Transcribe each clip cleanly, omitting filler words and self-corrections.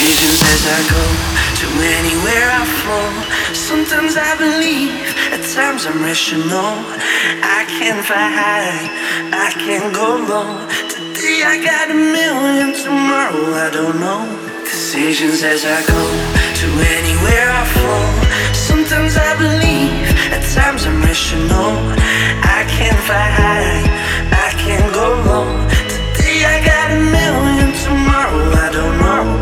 Decisions as I go to anywhere I flow. Sometimes I believe, at times I'm rational. I can fly high, I can go low. Today I got a million, tomorrow I don't know. Decisions as I go to anywhere I flow. Sometimes I believe, at times I'm rational. I can fly high, I can go low. Today I got a million, tomorrow I don't know.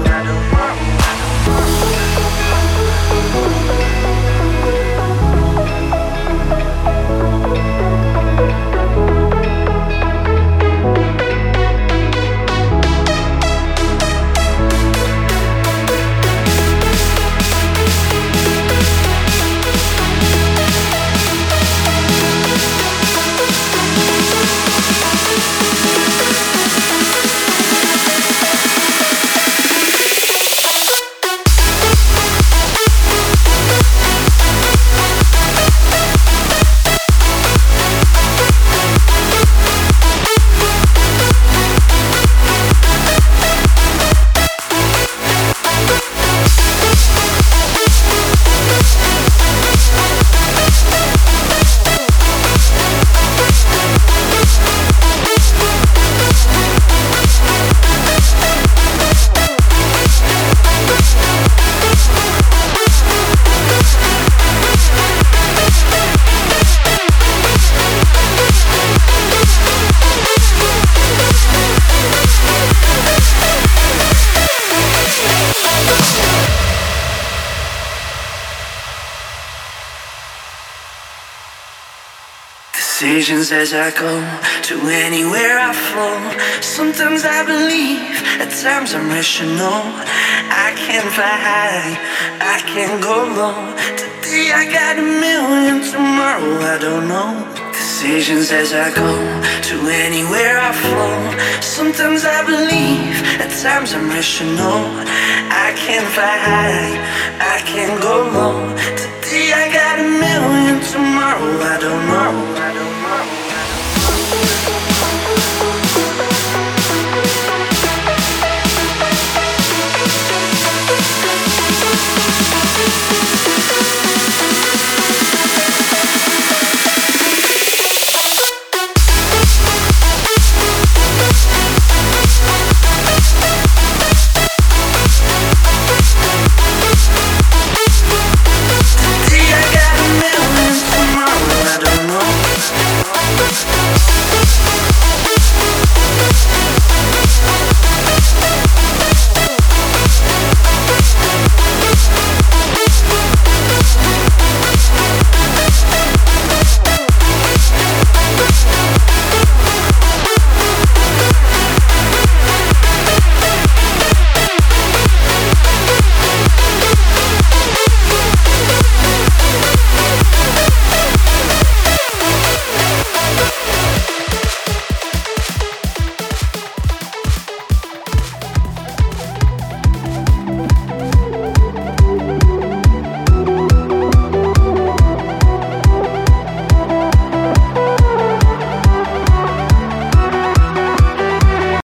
Decisions as I go to anywhere I flow. Sometimes I believe, at times I'm rational. I can fly high, I can go low. Today I got a million, tomorrow I don't know. Decisions as I go to anywhere I flow. Sometimes I believe, at times I'm rational. I can fly high, I can go low. Today I got a million, tomorrow I don't know.